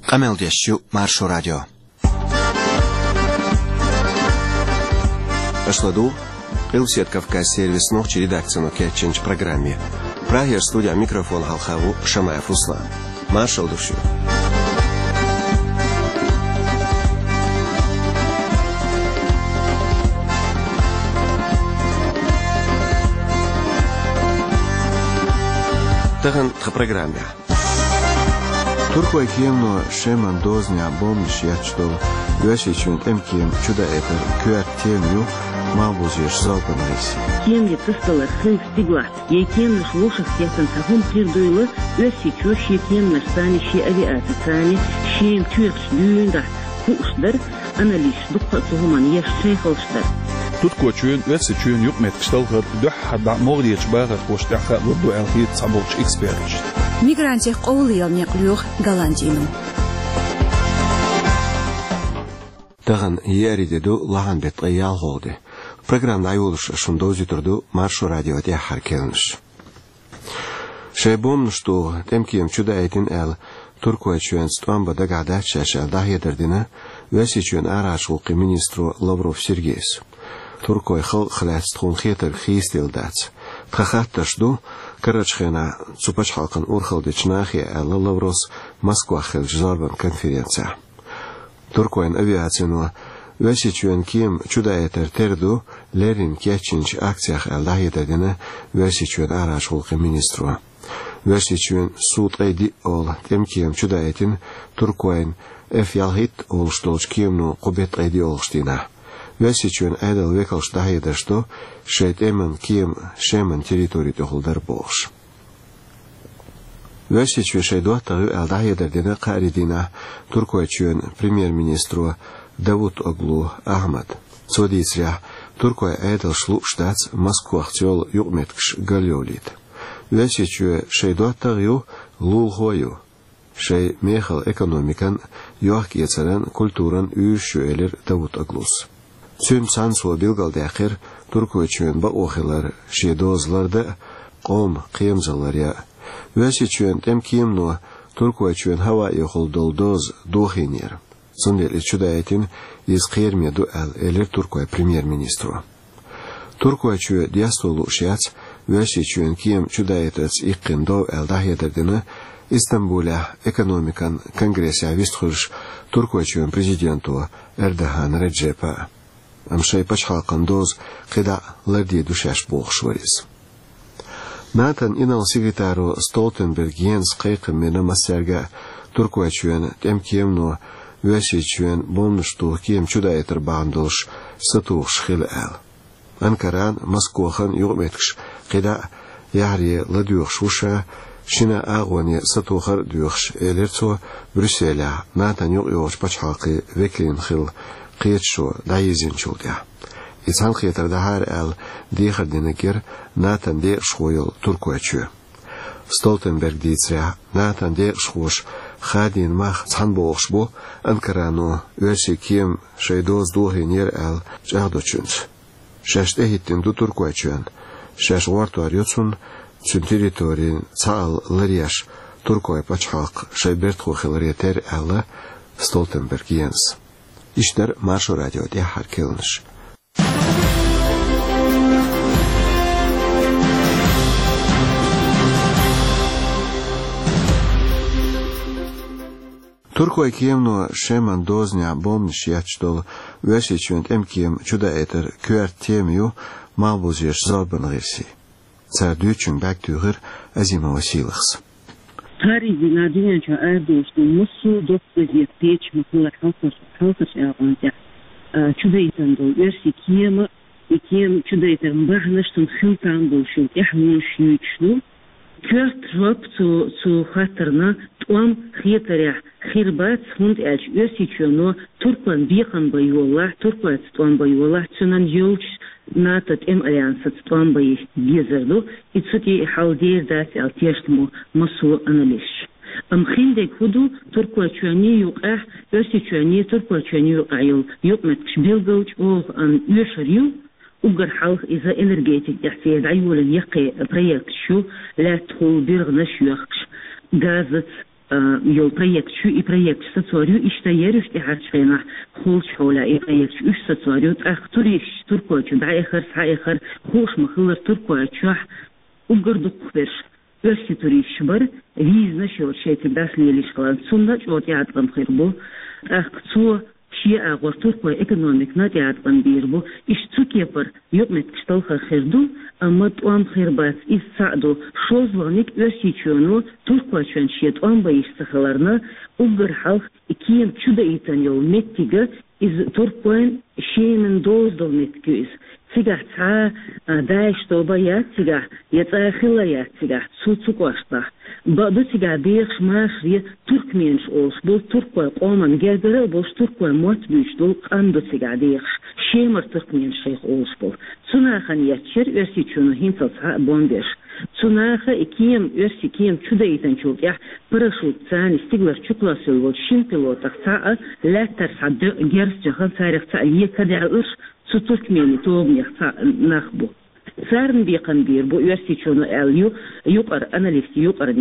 Камелдещу Маршо радио. Ашладу, Илсет Кавказ сервис ночи редакцию Кетченч программе. Прагер студия микрофон Халхаву Шамаев Руслан. Маршал душу. Таган в программе. Туркой кемно шеман дозня бомж ячтол юашичун эмкем чуда этер кюар темью мабузеш залпанайси. Кемли тыстала сын стеглат. Ей кемно шлушах сектан сагун прирдуйла юашичу ши кемно стани ши авиация цани шием тюркш дюнда кушдар анализ дукка сухуман еш шейхолштар. Tutko чуен юашичун юк меткшталгар дух хадда мордич багар коштаха луду алхит самолч эксперт. Мигранти қоулиял неқлюх Голландину. Таган яридеду лаган бет аял холды. Программа айулыш шундози турду Маршо радио те харкелнш. Шебом что темкием чуда этин эл Туркия чуен стамба дагада чашал дахедердина веси чуен арашулки министру Лавров Сергейс. Туркия хласт хун хетер хистилдац. Тхахатташду Карачхена цупач халкан урхалдичнахи эл Лаврос Москва хел жзарбан конференция. Туркоин авиацияну весичуен ким чудаетер терду лерин кечинч акциях эл дахедердина весичуен арашулки министру. Весичуен суд эйди ол темкием чудаетин Туркоин эфялхит олштолч кимну кубет эйди олштина. Весичуен эдел векалш дахедершту шейт эмен ким шемен территории тохулдар бош. Весичуен шейдуаттагы эл дахедердина қаридина Туркоичуен премьер-министру Давут Оглу Ахмад. Содисря Туркоя эдел шлу штац Москвах тёл юкметкш галёлит. Весичуен шейдуаттагы лулхою. Шей мехал экономикан юахкиецерен культуран үйшүелер Давут Оглус. Тüm sansua bilgaldakir Turkiyachuen ba oxilar şedozlarda qom qiyamzalarya vesichuen temkimno Turkiyachuen hava yxoldoldoz doxiner sondel çudayetin iz qiyermedu al elir Turkiya premier-ministru Turkiyachue diastolu şiats vesichuen kim çudayetets iqqindo al dahiyederdina İstanbul'a ekonomikan kongresi vistxush Turkiyachuen prezidentu Erdoğan Recep Amşay paçhalqan doz qida lardi duşaş boğşvariz. Natan inal sekretaro Stoltenberg Jens qayqı mena masarga Turkiyachuen temkiyemno vesichuen bomnuştu kim çudayetir bağındılış satuğ şxil al. Ankaran Moskvahan yuqmetkş qida yahri laduyux şuşa şina ağwani satuğar duyux elertso Brüssel'a natan yuqyoç paçhalqı veklin xil قيتشو دايزين شوديا إنسان خيتر دهار ال ديخر دينكير ناتن دي شويل تركواتشو ستولتنبرغ ديتسريا ناتن دي شوش خادين ماخ تنبوغش بو انكرانو ويسي كيم شيدوز دوهينير ال جاغدوچونس شاشته هيتين دو تركواتشوان شاش وارتوار يوتسون تسون تيريتورين تسال لرياش تركوي پاچحاق شايبرت خوخيلريتر ال ستولتنبرغ ينس İşler Marşo radyo diye harkelniş. Turkoj kiemno šeman doznya bomniš jačtol vesičuent emkiem čuda eter kuer temju malbuzješ zarban resi. Car düçün baktüğür azima vasilix. Tarihi nadinca erdoştu musu dokuziyet peç mutlular halkış avanja. Çudaytan do versi kiyama ikiem çudaytan bahnıştın xiltan bolşun ehmun şüçlü. Kört rop zu hatırna tuam xiyetara xirbat hund elç versiçono Turkman bihan bayola Turkvat tuam bayola çunan yolç natat em alyansat tuam bayı gezerdu itsuki haldir das altiyastmu masu analiz. Am khindek hudu Turkwaçani yuqah versiçani Turkwaçani yuqayıl yuqmetkş bilgouch ol an üşeriu ugar halq iza energetik ihtiyac ayulan yaqi proyekt şu la txul birgna şuyaqş gazet يو проект شو и проект ستصوريو اشتياريش تحرشينا خولش حولا и проект شو ستصوريو تأختوريش تركواتشو دا اخر سا اخر خوش مخلر تركواتشو وقردو قفرش أرسي تريش بر ويزنا شو شيء تبدأ ليش خلان سنة شو تيعطن خيربو أختو شيء أغور تركوا إقتصاديك نتيعطن بيربو إشتو كيبر يوم تكشتل خيردو أما توام خيربات إسعدو شو زوانيك أرسي شونو تركوا شون شيء توام بيستخلرنا وقر حلق إكيم شو إيتان يو متيجا إز تركوين شيء من دوز دول متكوز تيجا تا دايش توبا يا تيجا يتأخلا يا تيجا سوتسوكواشتا بعدو تيجا بيخش ماشري تركمينش أولش بول تركوا قومان جرجرة بولش تركوا موت بيش دول قاندو تيجا بيخش شيمر تركمينش شيخ أولش بول تناخن يتشر أرسي تشونو هينتل تا بوندش تناخ إكيم أرسي كيم شودا إيتان شوك يح برشوت تاني استيغلر شوكلا سلول شين بيلوتك تا لا ترسع جرس جخان تاريخ تا يكادع أرش سوتركميني توبني نخبو سارن بيقن بير بو يرسي شونو اليو يقر اناليستي يقر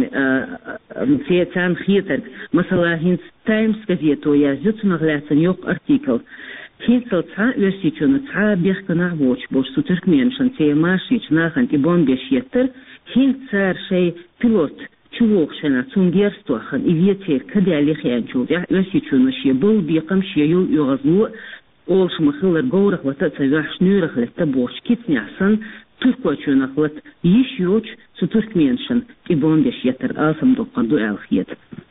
متيتان خيتر مثلا هينس تايمز газету يازت مغلاتن يق ارتيكل هينسل تا يرسي شونو تا بيخنا ووش بو سوتركمين شن تي ماشيچ ناخن تي بون بيشيتر هينسار شي بيلوت چوق شنا تونگيرستوخن ايفيتير كدالي خيانچو يرسي شونو شي بو بيقم شي يغزو أولش مخلر جورخ وتتسجح شنورخ لتبوش كيت نعسن تركواتشو نخلت يشيوش ستركمينشن إبون ديش يتر آسم دو قدو الخيط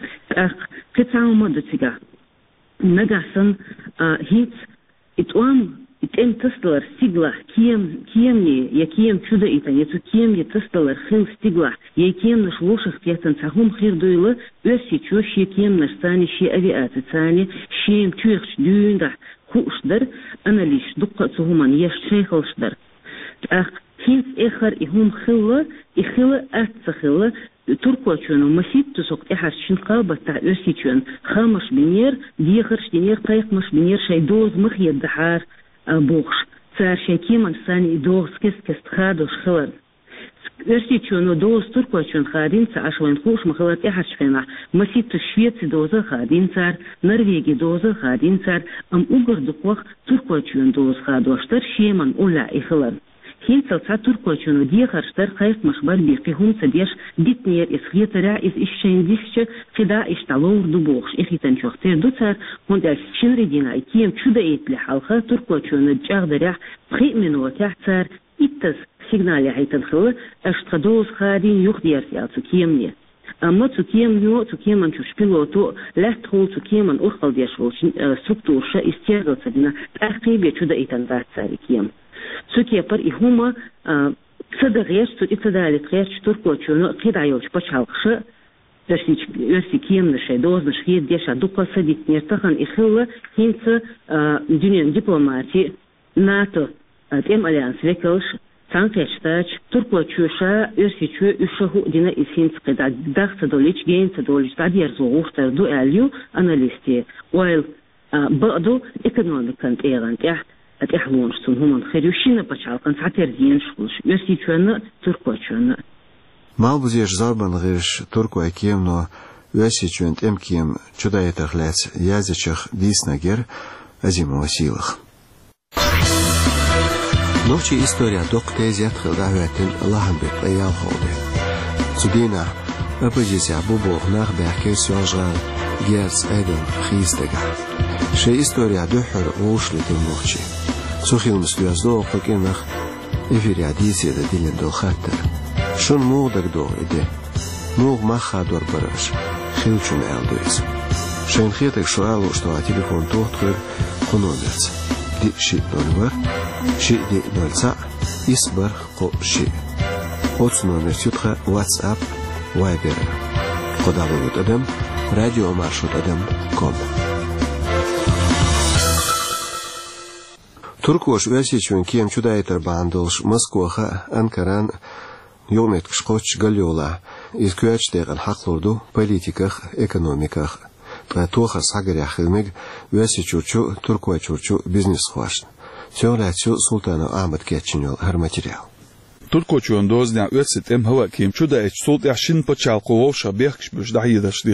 قطعو مدتسجح نجحسن هيت اتوام اتم تستلر سيجلح كيمني يكيم شودا إيتان يتو كيم يتستلر خيل سيجلح يكيم نشلوش اختياتن تاهم خير دويلة أرسي تشوش يكيم نشتاني شي أبيات تاني شيم تشوخش دون ده خوشدر أنا ليش دقة همان يشتغلشدر هينس آخر إهم خلا إخلا أتخلا تركواتشون مسيت تسوق إحشين قابة تأسيتشون خامش بنير ديخرش دنير قايق مش بنير شيء دوز مخي الدحار بوخش صار شيء كيمان ثاني دوز كست خادوش خلر أرسيتشون دوز تركواتشون خادين عشان خوش مخلات إحش فينا مسيت الشويت دوزة خادين صار نرويجي دوزة خادين صار أوجر دقوق تركواتشون دوز خادوشتر شيمان أولا إخلر هينسل تا تركواتشون ديخرشتر خايف مخبر بيقيهم سديش ديتنير إسخيت رائز إششين ديشش خدا إشتالور دبوخش إخيتان شوختير دوتار هون دالسشين ردينا إكيم شودا إيت لحالخا تركواتشون جاغ دريح بخيق منو تحتار إتس سيجنالي هيتن خلا أشتغدوز خادين يخدير سيالتو كيمني أما تكيم نشوش بيلوتو لا تقول تكيم أخل ديشوش ستوشة استيغل سدنا تأخيب يشودا إيتن ذات ساري كيم سوكيبر إهما صدغيش تتدالي تغيش تركواتشونو قيد عيوش بشالقش يرسي كيم نشي دوز نشخيط ديشا دوقا سديت نيرتخن إخلا هنس دنيا دبلوماتي ناتو تيم أليانس ويكلش تانكيشتاج تركواتشوشا يرسيچو يشهو دينا إسين تقيدا داخ تدوليش جين تدوليش تادير زوغوش تردو أليو أناليستي ويل بعضو إكونوميكان إيغان تيح أتحلونش تنهمان خيريوشينا بچالقان تعتير دين شغلش يرسيچونا تركواتشونا Malbuzieš zarbanغيش تركو أكيمنو يرسيچوين تمكيم چوداية تخلات يازيچخ ديسناجر أزيما وسيلخ نوچي история доктезият хилдавятин лаханбек аял холде. Судина оппозиция бубо нах бахкесион жан герц эден хистега. Ше история дөхөр уушлитин нохчи. Сухил мислюаздо факенах эфиря диседа дилен долхаттер. Шун мугдаг до иде. Муг махадор бараш. Хилчун элдуис. Шен хетек шуалу что телефон тохтер кономерц. دي شيء نولبر شيء دي نولسا إسبر قو شيء أوتسنا نرتيوتخا واتساب وايبر قدابة أدم راديو مارشوت أدم كوم تركوش واسيچون كيم چودايتر باندلش مسكوخا أنكران يوميتكش قوش غليولا إذكواش ديغن حقلوردو политиках экономиках توخر ساگر خدمت ویسی چورچو ترکوی چورچو بیزنس خواست. سیالاتی سلطان آمد کیچنیل هر ماتریال. ترکوچون دوزنیا ویسی تم هوا کیم چودا اچ سلطان شین پچال قووشا بیخش بش دهی داشتید.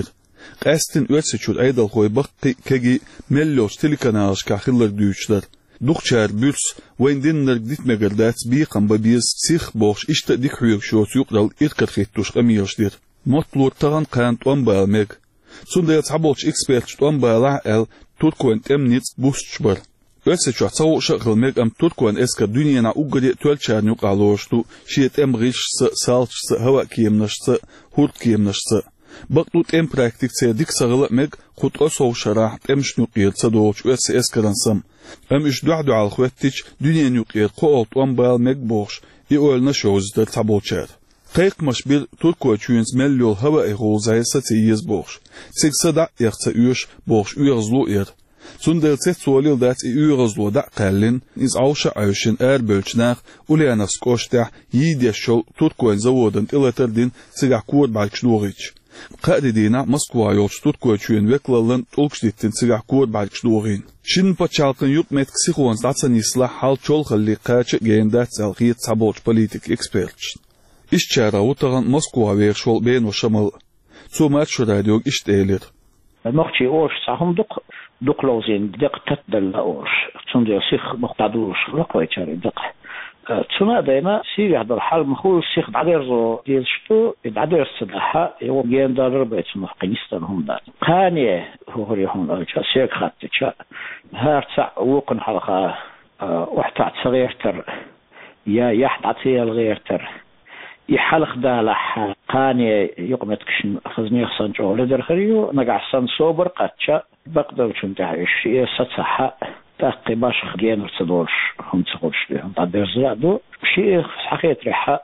قاستن واتسچود ايدل خوي بقي كجي ملوش تلكناش كاخلر دوچلر دوخچار بولس ويندنر ديت مگردات بيقم ببيز سيخ بوش اشت ديك حيوك شوت يقدل اركر خيتوش قميوشدير مطلور تغن قانت وانبالمگ سوندل تعبولش اكسبيرت وانبالع ال تركوان تمنيت بوستشبر واتسچو تصو شغل مگ ام تركوان اسكر دنيانا اوغدي تولچار نيق علوشتو شيت امغيش سالش هوا كيمنش هورت كيمنش بقطوت ام براكتيك ديك سغل مگ خود اسو شرح امش نيقيل صدوچ واتس اسكرانسم ام اش دعدو على خواتيش دنيا نيقيل قولت وانبال مگ بوش يقولنا شوزدر تعبولچار قيق مشبير تركوا تشوينز مليول هوا اغول زايسا تييز بوش سيكسا دا يغتا ايوش بوش ايغزلو اير سندل تيت سواليل دات ايغزلو دا قالين از اوشا عيوشين بلچناق وليانا سكوشتاح يديشول تركوا زودن الاتر دين سيغا كورد بالكشلوغيش قادي دينا مسكوا يولش تركوا تشوين ويكلالن تولكش ديتين سيغا كورد بالكشلوغين شين باتشالقن يوت ميتك سيخوان داتسان يسلا حال چول خلي قاچ گين دات سالخيت سابولش بوليتيك اكسبيرتش İşçara utagan Moskova verşol ben oşamal. Somat şu radyo işteyler. Mochchi orş sahumduk duklozin diktat dalla orş. Çünkü sih muqtaduş laqoyçari dik. Tuna dayna siyah dal hal mkhul sih daderzo dilştu dader sıdaha yo gendar betnu Afganistan humda. Qaniye hori hum alça sek khatça. Hartsa وقن حلقه وحتى صغيرتر يا يحدث الغيرتر يحلق دالح قاني يقمتكشن خزني خصن جوله درخريو نقعسن صوبر قاتشا بقدر شن تعيش ستصحى تاقي باش خدين تصدورش هم تقولش لهم تعبير زرادو شيء حقيقة ريحة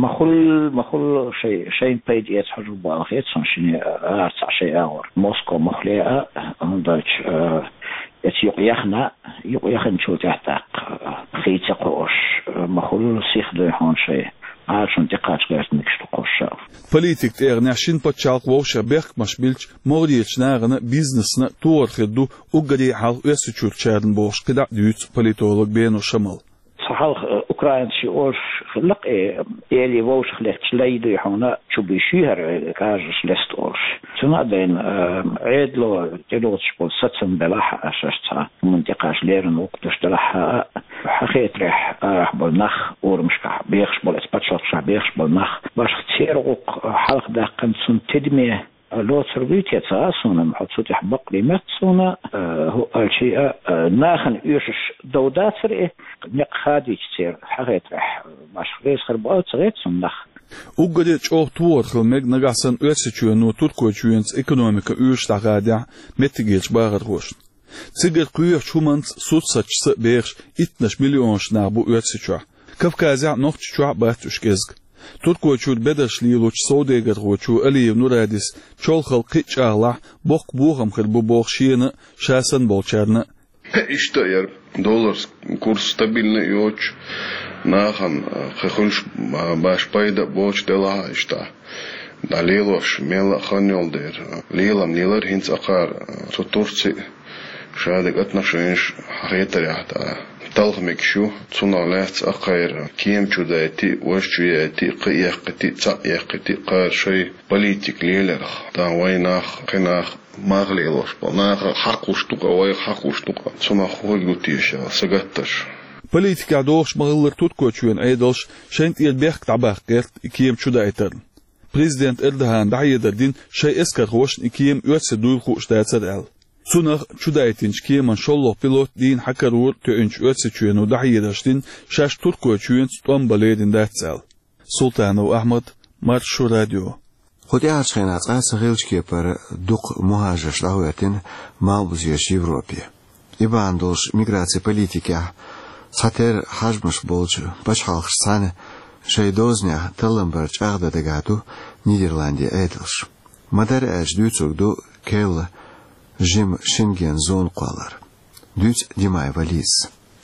مخل شيء بيد يتحجب بالخيط صنشني أرتع شيء آخر موسكو مخلية عندك يقيخن شو تحتاق خيط قوش مخل سيخ دويحون شيء عشان تقاش غير نكشتو قوشا Politik تغنيشين بتشالق ووشا بيخ مشبيلش موريتش ناغنا بيزنسنا تور خدو وقدي حال ويسوچور چادن بوش قدع ديوت بوليتولوج بينو شمال صحال أوكران شي أوش خلق إلي ووش خلقت ليدو يحونا شو بيشيهر كاجش لست أوش سنة دين عيدلو تلوتش بول ستسن بلاحة أشاشتها منطقاش ليرن وقتش دلاحة حقيت رح بالنخ ورمشكح بيخش بول إسباتشوتش بيخش بالنخ باش تسيرغوك حلق داقن سن تدميه لو تربيتي تاسونا محطوط يحبق لي ماتسونا هو الشيء ناخن يوشش دودات فرقه نق خادي كثير حقيت رح باش خليس خربوت صغيت سنخ وقدي تشوف تور خلمك نقاسن أسيتشونو تركو تشوينس إقونوميكا يوش تغادع متجيش باغر روش تسجل قيوش شومانس سوتساتش بيخش 12 مليون شنابو أسيتشوا كفكازع نوختشوا باتوش كزق تركو تشود بدش ليلوش صوديغر غوچو أليو نوراديس چول خلقي چاغلح بوق بوغم خربو بوغ شينا شاسن بولچارنا İşte yer dolar kurs stabilni yoç nahan khulş baş payda boç dela işte daliloş mela khanol der lilam neler hints akar tutursi şadık atnaşınş haretariyata talgmek şu sunalats akayr kim çudati waşçuyati qiyaqti tsaqti qar şey politik liler da waynaq qinaq مغليلوش بناخ حقوشتوق وي حقوشتوق سما خوغوتيشا سغتش Politika doş mağılır tutkoçuyun aydoş şent ilbek tabaqet ikiyem çudaytır Prezident Erdoğan dayıdırdin şey eskar hoş ikiyem ötse duygu ştatsar el Sunaq çudaytin kiyeman şolloq pilot din hakarur töünç ötse çuyunu dayıdırdin şaş tutkoçuyun stom baledin datsal Sultanov Ahmed Marşu Radio خودی آرچخینات قاس خیلشکی پر دوق مهاجرش دعوتین مالبوزیش Европе. ایبان دولش میگراسی پلیتیکا ساتر حجمش بولج باش خالخش سانه شیدوزنیا تلنبرج اغدا دگادو نیدرلندی ایدلش. مدار اج دوچوک دو کل جیم شنگن زون قالر. دوچ دیمای ولیز.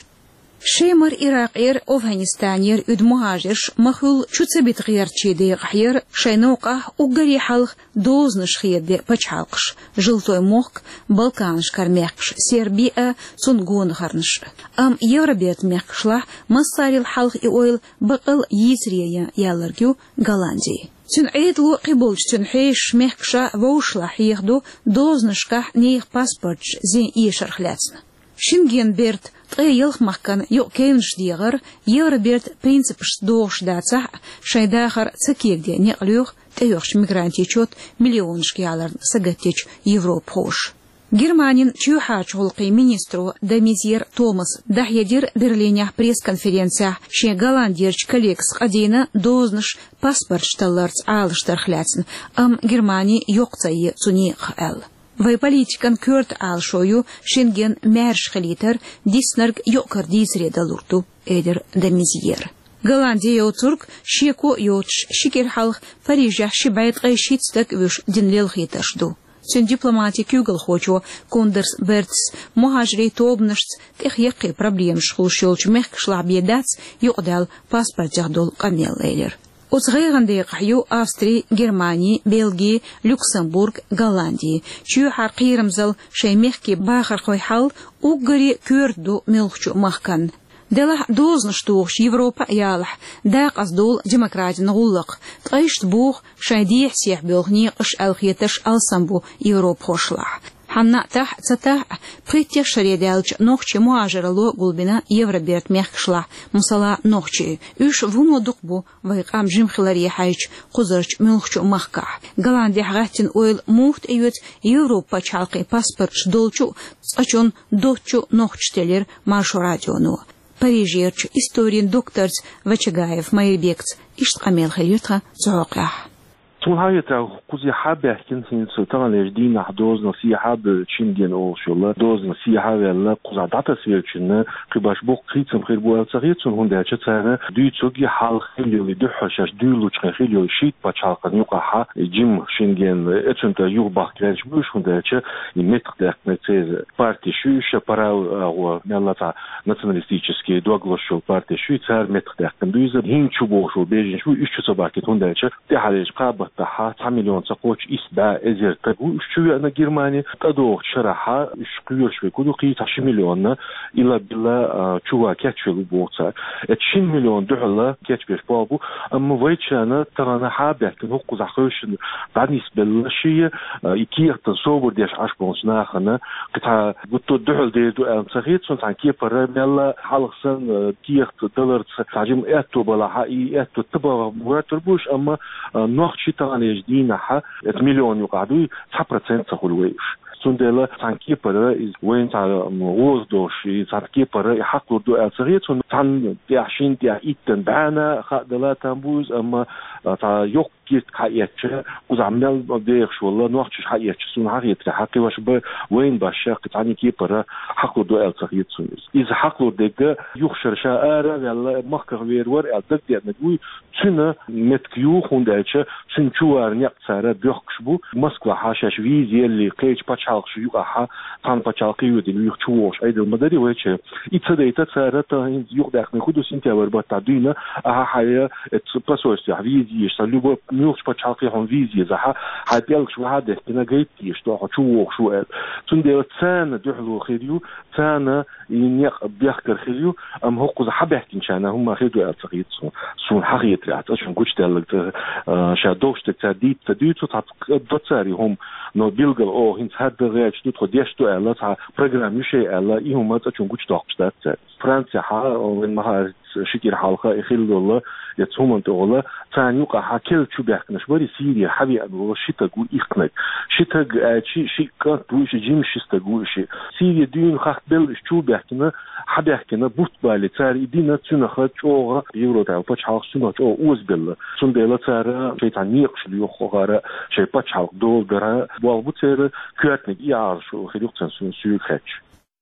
شيمر إراقير أفغانستانير إد مهاجرش مخول شوتسبيت غير تشيدي غير شينوقه وقري حلق دوزنش خير دي بچالقش جلتوي موك بالكانش كارميقش سيربيا سنغون خرنش أم يوربيت ميقشلا مصاري الحلق إويل بقل يزريا يالرجو غالاندي Цун эйдлу قبولش цун حيش مهكشا ووشلح يخدو دوزنشكح نيخ паспорт زين إيشرخلاتنا. Шенген берт тгейлх махкан ё кенш дигер Евроберт принципш дош дацах шайдахар цакегде неклюх тёрш мигрантичот миллионшки алар сагатич Европ хош. Германин чухач холқи министру Дамизер Томас дахьедер Берлинях пресс-конференция ше голландерч коллекс адина дознаш паспорт шталларц алштархляцн Германии ёкцайы цуних эл. Вай политикан кёрт алшою Шенген мэршхалитер диснарг ёкар дизредалурту эдер Дамизер. Голландия йоцург шеку йоч шикерхалх Парижах шибайт гайшитстак виш динлел хиташду. Цен дипломатик югал хочу кондерс бертс мухажри тобнышц тех якы проблем шхулшолч мехкшла бедац юдал паспорт жагдол камеллер. Уцгайгандай қаю Австрия, Германия, Бельгия, Люксембург, Голландия. Чу харқирымзал шаймехки бахар қойхал уггари көрду мелхчу махкан. Дела дознштуш Европа ялах дақ аздол демократин ғуллық. Тғайшт бух шайдих сех белгни қыш алхеташ алсамбу Европ хошлах. Ханна тах цатах притех шаредалч нохче муажерало гулбина Евроберт мехкшла мусала нохче үш вуно дукбу вайқам жимхилари хайч қузырч мелхчу махках Голландия хагатин ойл мухт эйвет Европа чалқи паспорт долчу цачон дочу нохчтелер маршу радиону Парижерч историн докторц Вачагаев Майрбекц иштқамел хилютха цоқах. Тунхайта кузи хабе кинсин сутан леждин ахдоз насиха бе чинген олшула доз насиха вела куза дата свечне кыбаш бок крицем хербу алцагитун хундача цара дүйцоги хал хилли духашаш дүүлуч хилли шит пачалкан юкаха жим шинген эчунта юбах крэж буш хундача иметдак нецез партия шуша парау мелата националистический доглашул партия швейцар метдак дүйза хинчу бошу бежин шу 3 собаки хундача техалеш қаб تها 9 مليون تقوش إسبا إزر تقول شو أنا جرماني تدو شرحة شقير شوي كده قي 10 مليون إلا بلا شو كاتش البوطة 20 مليون دولار كاتش بيربابو أما ويتش أنا ترى أنا حابة كنه قزع خوش بعدني سبلا شيء يكير تصور ديش عشبونس ناخنا قطع قطو دول ديدو أنصغيت سنت عن كيف رميلا حلقسن كير دولار تعجم أتو بلا حقي أتو تبغى مرتبوش أما نوخشي تغني جدينها 8 مليون يقعدوا 9% تخلويش سندلا تانكيبر إز وين تاع ووزدوشي تانكيبر يحققوا دو أسريت تان تيعشين تيع إيتن بعنا خدلا تنبوز أما تاع يوك كيت حقيقة وزعمل بديش والله نوقتش حقيقة سون حقيقة حقي واش وين باشاق تاني كيبر حققوا دو أسريت سونز إذا حققوا دقة يخشر شاعر ولا مخكر ويرور أدق دي نقول سنة متكيو خوندالش سن شوار نقصار بيخشبو مسكوا حاشش فيزي اللي قيج باتشالش يقعها تان باتشالقي ودي يخشوش أيضا مدري ويش إتصديت تصارت يقدر نخدو سنتيار بتعدينا أها حياة تبصوش فيزي يشتغلوا ميوش باتشالقي هم فيزي زها حبيلك شو هذا كنا جيت يشتغل شو تندي تسان دحلو خيريو تسان ينيق بيحكر خيريو أم هو قز حبه كنشانه هم خيروا أتقيت سون حقيقة عشان قلت لك شادوش تديت تديت تتصاري هم نو بيلغل أو هنس هذا غير شو تخديشتو ألا تها برنامج شيء ألا يهم ما تشون قلت داقشتات فرنسا ها وين ما شكل حلقة إخيل الله يتهم تقوله ثاني يقع حكيل شو بيحكنش بري سيريا حبي أبو شيء تقول إخنك شيء شيء كات بوش جيم شيء تقول شيء سيريا دين خاط بل شو بيحكنا حبي يحكنا بوت بالي تاري دينا تنا خد شو يورو تاع بتش حق شنو شو أوز بل شن ديلا تارا شيء تانيق شليو خغارة شيء بتش حق دول برا والبوت تارا كاتنك يعرف شو خليق تنسون سوي خاتش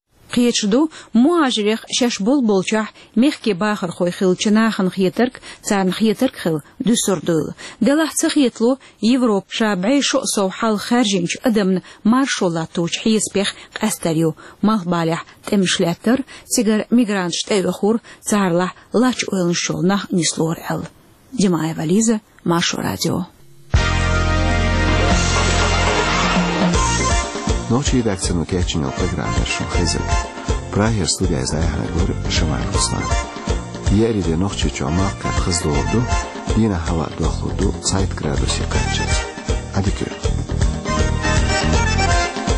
قيتشدو مهاجريخ شاش بولچاح مخكي باخر خوي خلچناخن خيترك صار خيترك خل دسردول دلح تخيتلو يوروب شابعي شو سو حال خارجينج ادمن مارشولاتوچ حيسبخ قستريو مالبالح تمشلاتر سيجر ميغرانش تيخور صارلا لاچ اولنشولنا نيسلور ال جماعه فاليزا مارشو راديو Ночи редакцияны кечинел программершин хезек. Прахер студия издаягар гор Шамай Руслан. Яриде ночи чомак кат хыздоорду Yine hava 9 Zeit gradus yakacak. Hadi görüşürüz.